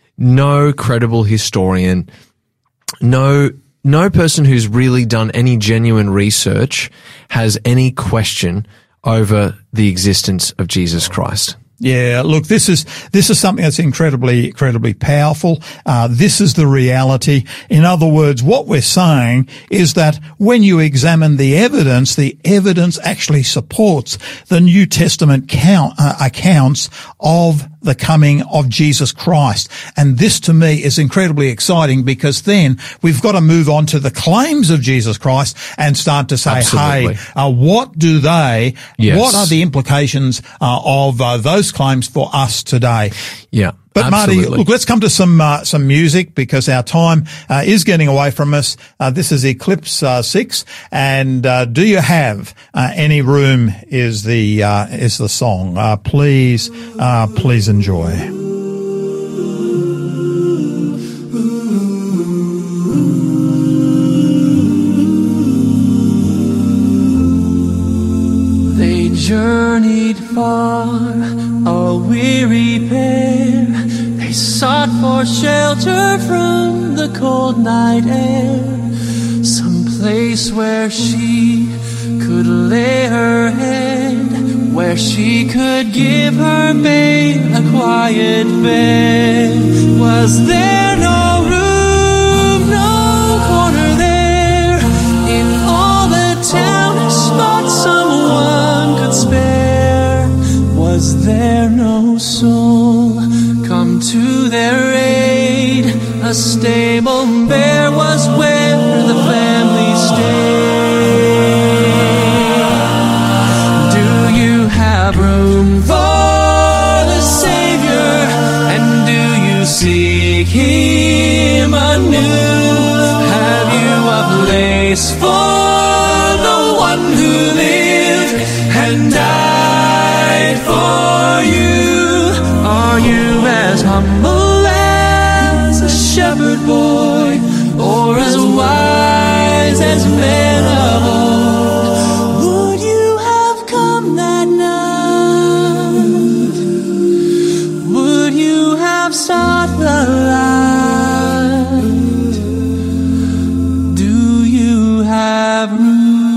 Speaker 2: no credible historian, no no person who's really done any genuine research has any question over the existence of Jesus Christ.
Speaker 1: Yeah, look, this is, this is something that's incredibly, incredibly powerful. Uh, this is the reality. In other words, what we're saying is that when you examine the evidence, the evidence actually supports the New Testament count, uh, accounts of the coming of Jesus Christ. And this to me is incredibly exciting, because then we've got to move on to the claims of Jesus Christ and start to say,
Speaker 2: Absolutely.
Speaker 1: hey, uh, what do they,
Speaker 2: Yes.
Speaker 1: what are the implications uh, of uh, those claims for us today?
Speaker 2: Yeah.
Speaker 1: But
Speaker 2: absolutely.
Speaker 1: Marty, look, let's come to some uh, some music, because our time uh, is getting away from us. Uh, this is Eclipse uh, Six, and uh, Do You Have uh, Any Room is the uh, is the song. Uh, please, uh, please enjoy.
Speaker 4: They journeyed far, a weary pair. They sought for shelter from the cold night air, some place where she could lay her head, where she could give her babe a quiet bed. Was there no room, no corner there, in all the town, a spot someone could spare? Was there no soul come to their aid? A stable bare was where the family stayed. Do you have room for the Savior? And do you seek Him anew? Have you a place for the one who lived and died for you? Are you as humble as a shepherd boy, or as wise as men of old. Would you have come that night? Would you have sought the light? Do you have room?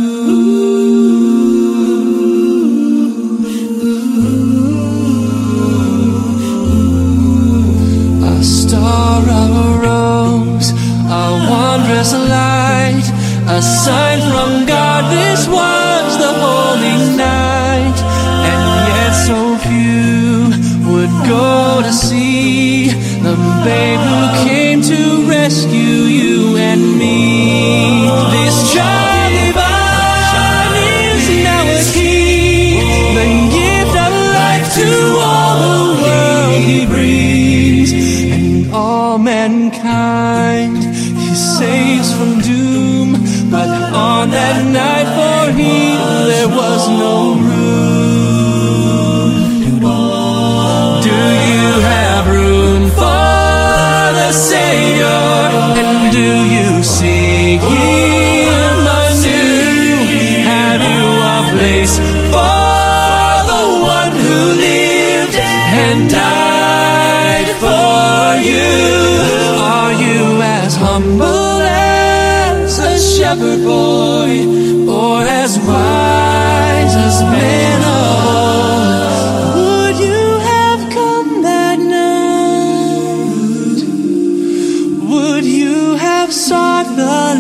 Speaker 4: A star arose, a wondrous light, a sign from God, this was the holy night. And yet so few would go to see the babe who came to rescue you and me. This child divine is now a king, the gift of life to all the world he brings. And all mankind he saves from doom, but on that night for him there was no room. Do you have room for the Savior? And do you seek him anew? Have you a place for the one who lived and died for you? Are you as humble as a shepherd boy, or as wise as men of old? Would you have come that night? Would you have sought the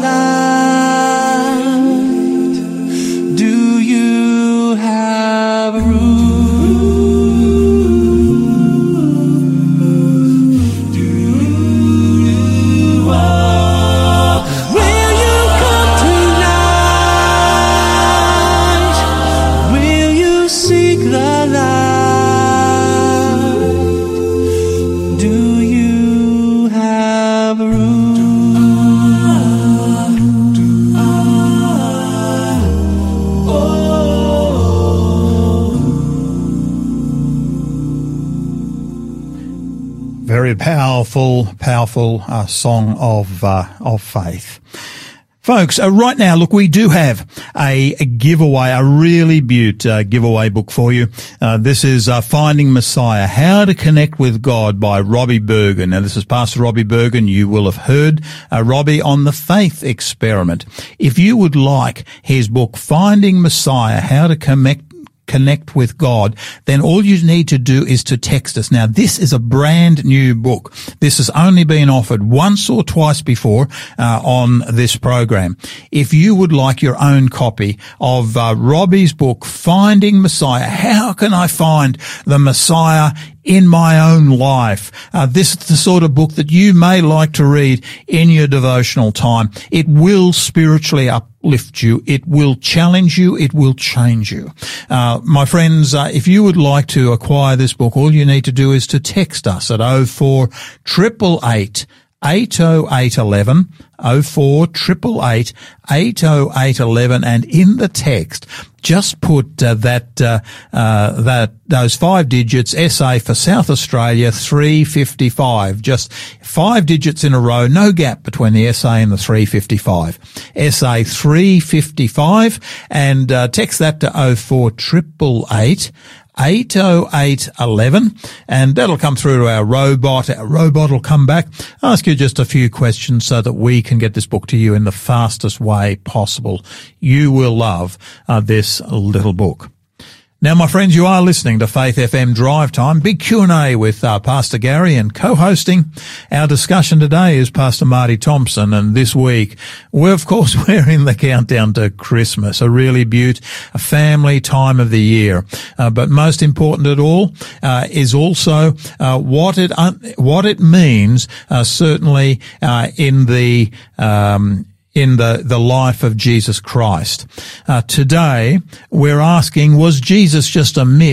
Speaker 4: light? Do you have room? Do you walk? Will you come tonight? Will you seek the light? Do you have room?
Speaker 1: Very powerful, powerful uh, song of uh, of faith. Folks, uh, right now, look, we do have a, a giveaway, a really beaut uh, giveaway book for you. Uh, this is uh, Finding Messiah, How to Connect with God by Robbie Bergen. Now, this is Pastor Robbie Bergen. You will have heard uh, Robbie on the Faith Experiment. If you would like his book, Finding Messiah, How to Connect Connect with God, then all you need to do is to text us. Now, this is a brand new book. This has only been offered once or twice before uh, on this program. If you would like your own copy of uh, Robbie's book, Finding Messiah, How Can I Find the Messiah in My Own Life? Uh, this is the sort of book that you may like to read in your devotional time. It will spiritually uplift you. It will challenge you. It will change you. Uh, my friends, uh, if you would like to acquire this book, all you need to do is to text us at oh four eight eight eight, eight oh eight eleven, oh four eight eight, eight oh eight eleven, and in the text, just put uh, that uh, uh that those five digits, S A for South Australia, three fifty-five. Just five digits in a row, no gap between the S A and the three fifty-five. S A three fifty-five, and uh, text that to oh four eight eight, eight oh eight eleven, and that'll come through to our robot. Our robot will come back, ask you just a few questions so that we can get this book to you in the fastest way possible. You will love uh, this little book. Now, my friends, you are listening to Faith F M Drive Time, big Q and A with uh, Pastor Gary, and co-hosting our discussion today is Pastor Marty Thompson. And this week, we're, of course, we're in the countdown to Christmas, a really beaut, a family time of the year. Uh, but most important at all uh, is also uh, what it uh, what it means, uh, certainly uh, in the um in the, the life of Jesus Christ. Uh, today, we're asking, was Jesus just a myth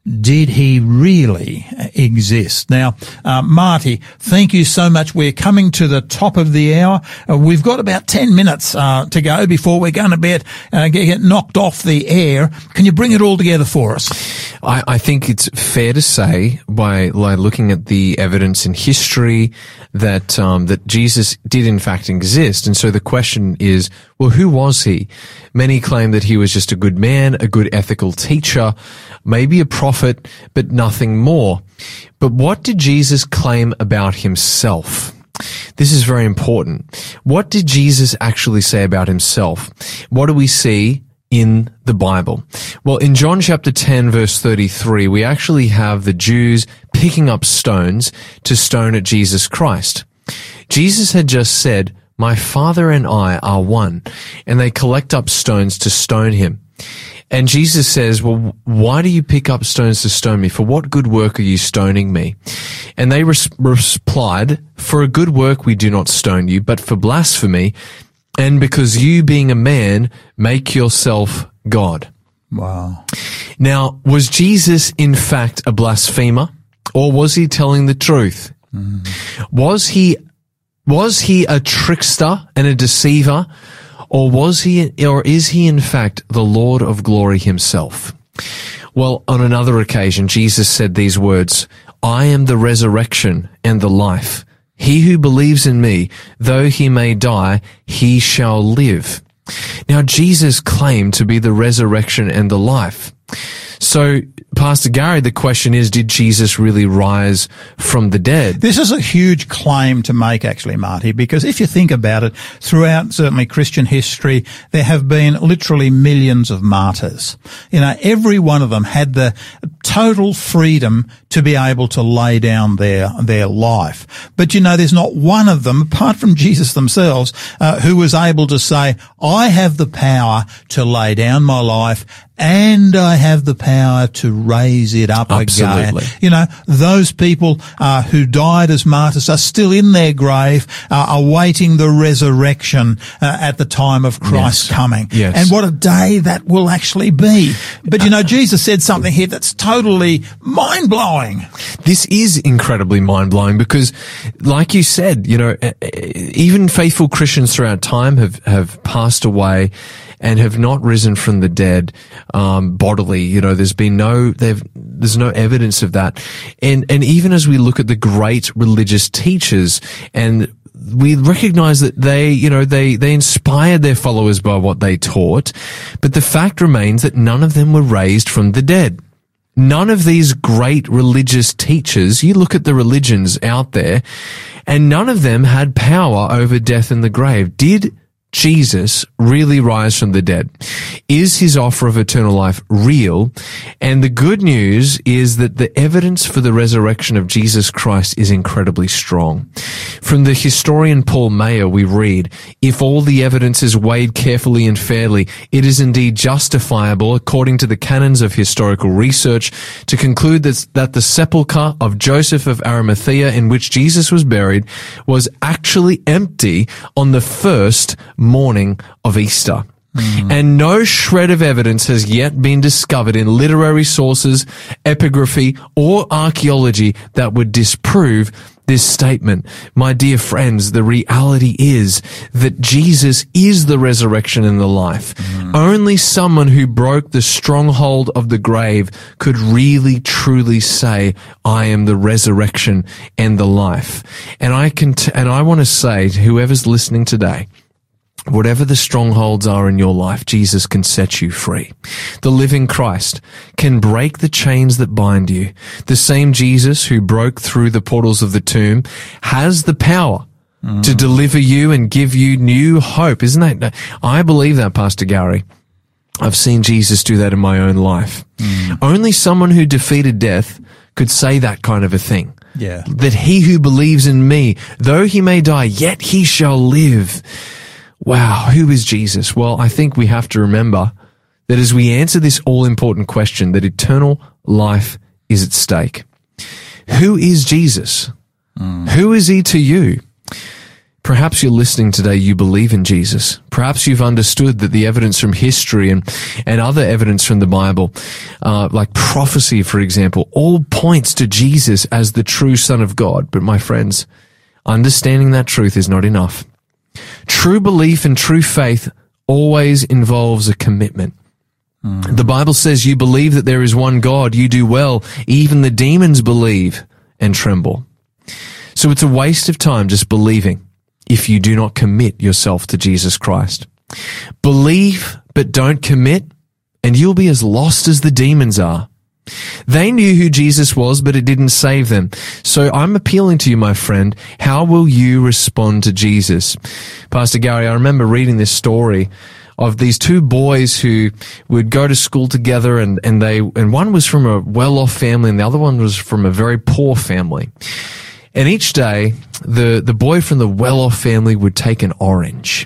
Speaker 1: did he really exist? Now, uh, Marty, thank you so much. We're coming to the top of the hour. Uh, we've got about ten minutes uh, to go before we're going to get, uh, get knocked off the air. Can you bring it all together for us?
Speaker 2: I, I think it's fair to say, by like, looking at the evidence in history, that um, that Jesus did in fact exist. And so the question is, well, who was he? Many claim that he was just a good man, a good ethical teacher, maybe a prophet, but nothing more. But what did Jesus claim about himself? This is very important. What did Jesus actually say about himself? What do we see in the Bible? Well, in John chapter ten, verse thirty-three, we actually have the Jews picking up stones to stone at Jesus Christ. Jesus had just said, "My Father and I are one," and they collect up stones to stone him. And Jesus says, "Well, why do you pick up stones to stone me? For what good work are you stoning me?" And they res- replied, "For a good work we do not stone you, but for blasphemy, and because you, being a man, make yourself God."
Speaker 1: Wow.
Speaker 2: Now, was Jesus in fact a blasphemer, or was he telling the truth? Mm. Was he was he a trickster and a deceiver? Or was he, or is he in fact the Lord of glory himself? Well, on another occasion, Jesus said these words, "I am the resurrection and the life. He who believes in me, though he may die, he shall live." Now, Jesus claimed to be the resurrection and the life. So, Pastor Gary, the question is, did Jesus really rise from the dead?
Speaker 1: This is a huge claim to make, actually, Marty, because if you think about it, throughout certainly Christian history, there have been literally millions of martyrs. You know, every one of them had the total freedom to be able to lay down their their life. But, you know, there's not one of them, apart from Jesus themselves, uh, who was able to say, "I have the power to lay down my life and I have the power to raise it up
Speaker 2: Absolutely.
Speaker 1: again." You know, those people uh, who died as martyrs are still in their grave, uh, awaiting the resurrection uh, at the time of Christ's
Speaker 2: yes.
Speaker 1: coming.
Speaker 2: Yes.
Speaker 1: And what a day that will actually be. But, you know, Jesus said something here that's totally mind-blowing.
Speaker 2: This is incredibly mind-blowing because, like you said, you know, even faithful Christians throughout time have, have passed away and have not risen from the dead, um, bodily. You know, there's been no, they've, there's no evidence of that. And, and even as we look at the great religious teachers, and we recognize that they, you know, they, they inspired their followers by what they taught, but the fact remains that none of them were raised from the dead. None of these great religious teachers, you look at the religions out there, and none of them had power over death and the grave. Did Jesus really rise from the dead? Is his offer of eternal life real? And the good news is that the evidence for the resurrection of Jesus Christ is incredibly strong. From the historian Paul Mayer, we read, "If all the evidence is weighed carefully and fairly, it is indeed justifiable, according to the canons of historical research, to conclude that, that the sepulchre of Joseph of Arimathea, in which Jesus was buried, was actually empty on the first morning of Easter." Mm. And no shred of evidence has yet been discovered in literary sources, epigraphy, or archaeology that would disprove this statement. My dear friends, the reality is that Jesus is the resurrection and the life. Mm. Only someone who broke the stronghold of the grave could really truly say, "I am the resurrection and the life." And I can, t- and I want to say to whoever's listening today, whatever the strongholds are in your life, Jesus can set you free. The living Christ can break the chains that bind you. The same Jesus who broke through the portals of the tomb has the power mm. to deliver you and give you new hope. Isn't that? I believe that, Pastor Gary. I've seen Jesus do that in my own life. Mm. Only someone who defeated death could say that kind of a thing.
Speaker 1: Yeah.
Speaker 2: That he who believes in me, though he may die, yet he shall live. Wow, who is Jesus? Well, I think we have to remember that as we answer this all-important question, that eternal life is at stake. Who is Jesus? Mm. Who is he to you? Perhaps you're listening today, you believe in Jesus. Perhaps you've understood that the evidence from history and, and other evidence from the Bible, uh, like prophecy, for example, all points to Jesus as the true Son of God. But my friends, understanding that truth is not enough. True belief and true faith always involves a commitment. Mm. The Bible says you believe that there is one God, you do well. Even the demons believe and tremble. So it's a waste of time just believing if you do not commit yourself to Jesus Christ. Believe, but don't commit, and you'll be as lost as the demons are. They knew who Jesus was, but it didn't save them. So I'm appealing to you, my friend, how will you respond to Jesus? Pastor Gary, I remember reading this story of these two boys who would go to school together, and, and they, and one was from a well-off family and the other one was from a very poor family. And each day, the, the boy from the well-off family would take an orange,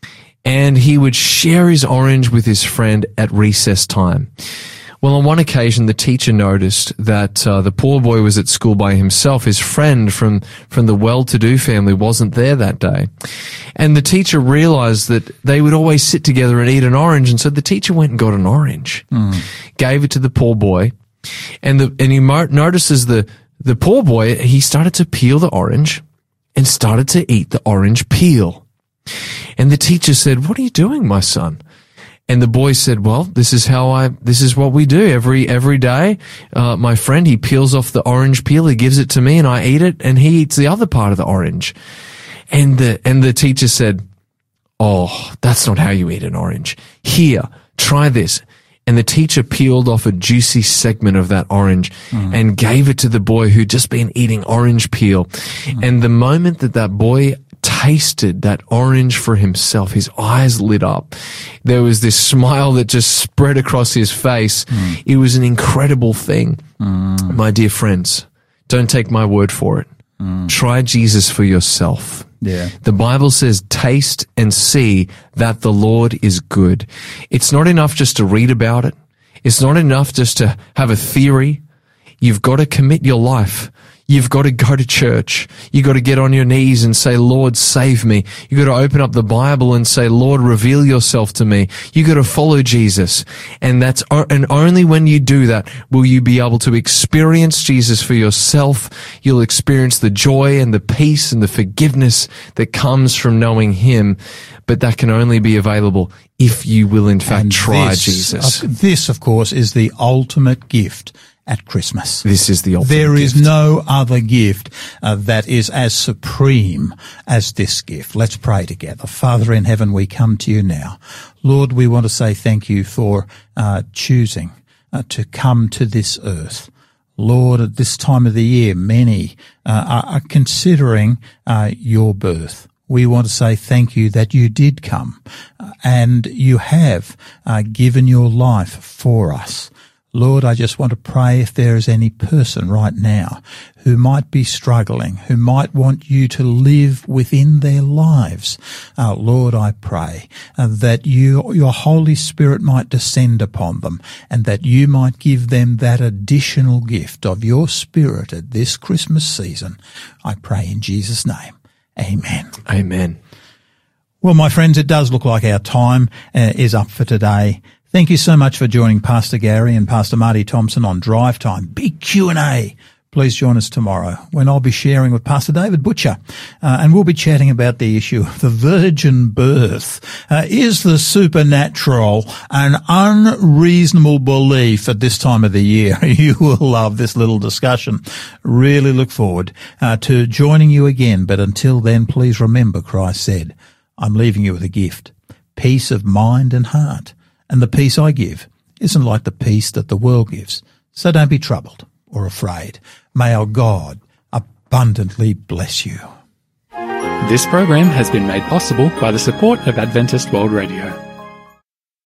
Speaker 2: and he would share his orange with his friend at recess time. Well, on one occasion, the teacher noticed that uh, the poor boy was at school by himself. His friend from, from the well-to-do family wasn't there that day. And the teacher realized that they would always sit together and eat an orange, and so the teacher went and got an orange, mm. gave it to the poor boy, and the and he mo- notices the The poor boy, he started to peel the orange and started to eat the orange peel. And the teacher said, "What are you doing, my son?" And the boy said, "Well, this is how I, this is what we do every, every day. Uh, my friend, he peels off the orange peel, he gives it to me and I eat it, and he eats the other part of the orange." And the, and the teacher said, "Oh, that's not how you eat an orange. Here, try this." And the teacher peeled off a juicy segment of that orange mm. and gave it to the boy who'd just been eating orange peel. Mm. And the moment that that boy tasted that orange for himself, his eyes lit up. There was this smile that just spread across his face. Mm. It was an incredible thing. Mm. My dear friends, don't take my word for it. Mm. Try Jesus for yourself. Yeah. The Bible says, taste and see that the Lord is good. It's not enough just to read about it. It's not enough just to have a theory. You've got to commit your life. You've got to go to church. You've got to get on your knees and say, "Lord, save me." You've got to open up the Bible and say, "Lord, reveal yourself to me." You've got to follow Jesus. And that's, and only when you do that will you be able to experience Jesus for yourself. You'll experience the joy and the peace and the forgiveness that comes from knowing Him. But that can only be available if you will in fact and try
Speaker 1: this,
Speaker 2: Jesus.
Speaker 1: Uh, this, of course, is the ultimate gift at Christmas.
Speaker 2: This is the ultimate
Speaker 1: There
Speaker 2: gift.
Speaker 1: is no other gift uh, that is as supreme as this gift. Let's pray together. Father in heaven, we come to you now. Lord, we want to say thank you for uh, choosing uh, to come to this earth. Lord, at this time of the year, many uh, are, are considering uh, your birth. We want to say thank you that you did come uh, and you have uh, given your life for us. Lord, I just want to pray if there is any person right now who might be struggling, who might want you to live within their lives. Uh, Lord, I pray uh, that you, your Holy Spirit might descend upon them and that you might give them that additional gift of your Spirit at this Christmas season. I pray in Jesus' name. Amen.
Speaker 2: Amen.
Speaker 1: Well, my friends, it does look like our time uh, is up for today. Thank you so much for joining Pastor Gary and Pastor Marty Thompson on Drive Time. Big Q and A. Please join us tomorrow when I'll be sharing with Pastor David Butcher, uh, and we'll be chatting about the issue of the virgin birth. Uh, is the supernatural an unreasonable belief at this time of the year? You will love this little discussion. Really look forward uh, to joining you again. But until then, please remember Christ said, "I'm leaving you with a gift, peace of mind and heart. And the peace I give isn't like the peace that the world gives. So don't be troubled or afraid. May our God abundantly bless you."
Speaker 5: This program has been made possible by the support of Adventist World Radio.